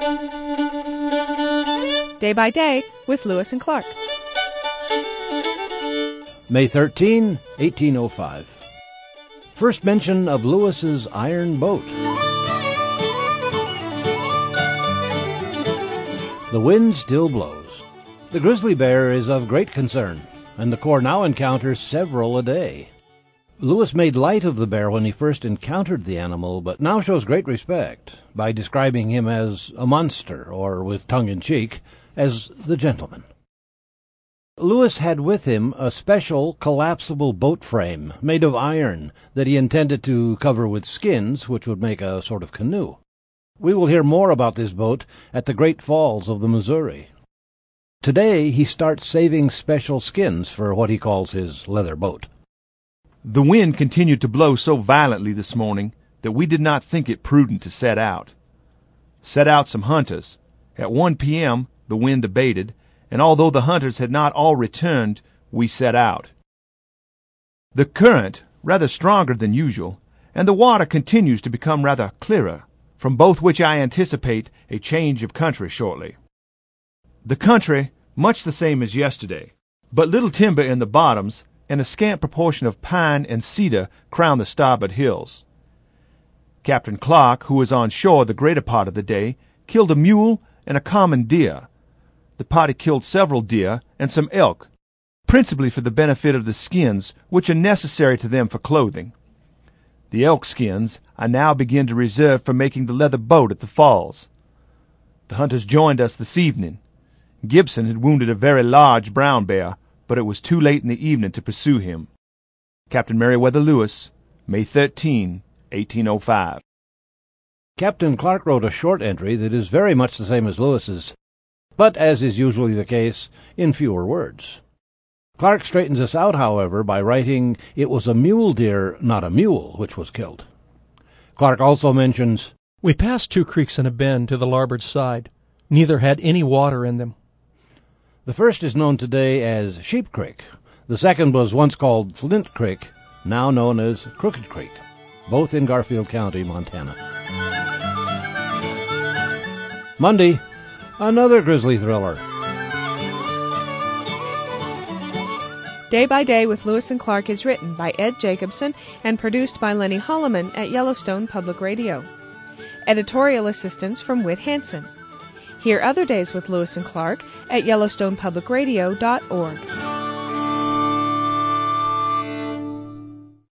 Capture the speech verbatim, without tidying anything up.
Day by Day with Lewis and Clark. May thirteenth, eighteen oh five. First mention of Lewis's iron boat. The wind still blows. The grizzly bear is of great concern, and the Corps now encounters several a day. Lewis made light of the bear when he first encountered the animal, but now shows great respect by describing him as a monster, or with tongue-in-cheek, as the gentleman. Lewis had with him a special collapsible boat frame made of iron that he intended to cover with skins, which would make a sort of canoe. We will hear more about this boat at the Great Falls of the Missouri. Today he starts saving special skins for what he calls his leather boat. The wind continued to blow so violently this morning that we did not think it prudent to set out. Set out some hunters. At one p.m. the wind abated, and although the hunters had not all returned, we set out. The current rather stronger than usual, and the water continues to become rather clearer, from both which I anticipate a change of country shortly. The country much the same as yesterday, but little timber in the bottoms, and a scant proportion of pine and cedar crown the starboard hills. Captain Clark, who was on shore the greater part of the day, killed a mule and a common deer. The party killed several deer and some elk, principally for the benefit of the skins which are necessary to them for clothing. The elk skins I now begin to reserve for making the leather boat at the falls. The hunters joined us this evening. Gibson had wounded a very large brown bear, but it was too late in the evening to pursue him. Captain Meriwether Lewis, May thirteenth, eighteen oh five. Captain Clark wrote a short entry that is very much the same as Lewis's, but, as is usually the case, in fewer words. Clark straightens us out, however, by writing it was a mule deer, not a mule, which was killed. Clark also mentions, "We passed two creeks and a bend to the larboard side. Neither had any water in them." The first is known today as Sheep Creek. The second was once called Flint Creek, now known as Crooked Creek, both in Garfield County, Montana. Monday, another grizzly thriller. Day by Day with Lewis and Clark is written by Ed Jacobson and produced by Lenny Holloman at Yellowstone Public Radio. Editorial assistance from Whit Hansen. Hear other days with Lewis and Clark at Yellowstone Public Radio dot org.